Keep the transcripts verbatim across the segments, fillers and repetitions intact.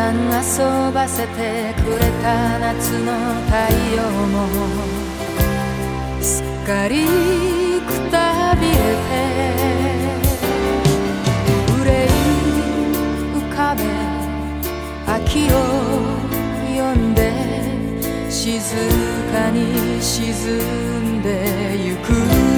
だん遊ばせてくれた夏の太陽もすっかりくたびれて憂い浮かべ秋を呼んで静かに沈んでゆく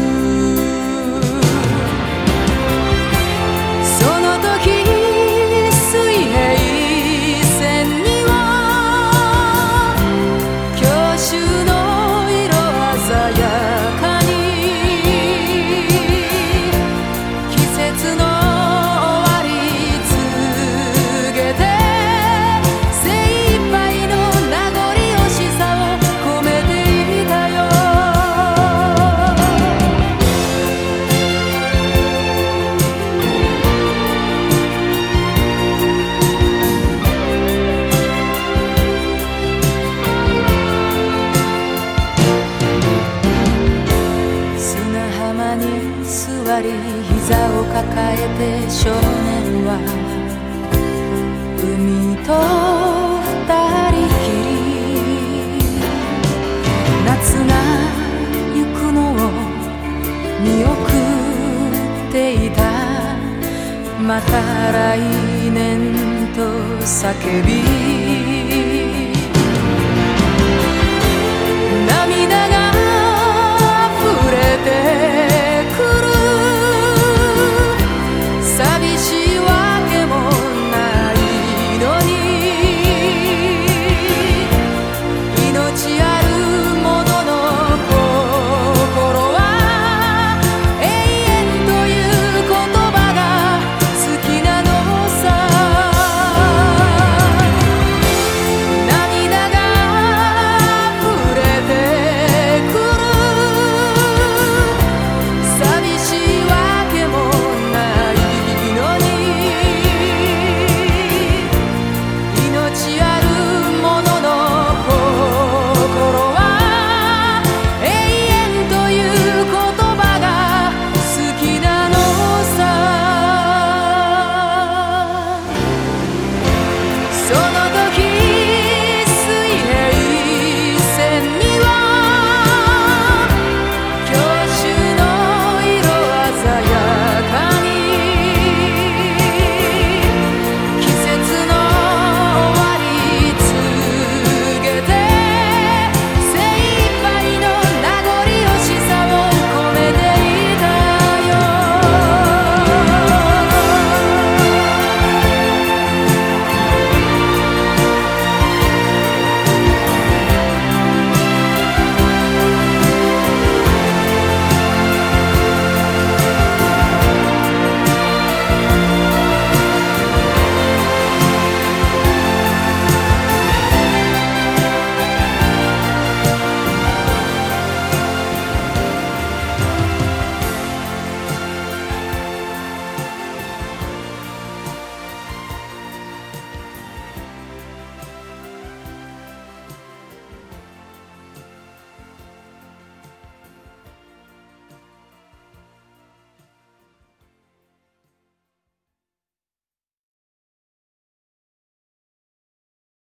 その時水平線には郷愁の色鮮やかに季節の終わり告げて精一杯の名残惜しさを込めていたよ砂浜に座り膝を抱えて少年は海と二人きり夏が行くのを見送っていたまた来年と叫び涙が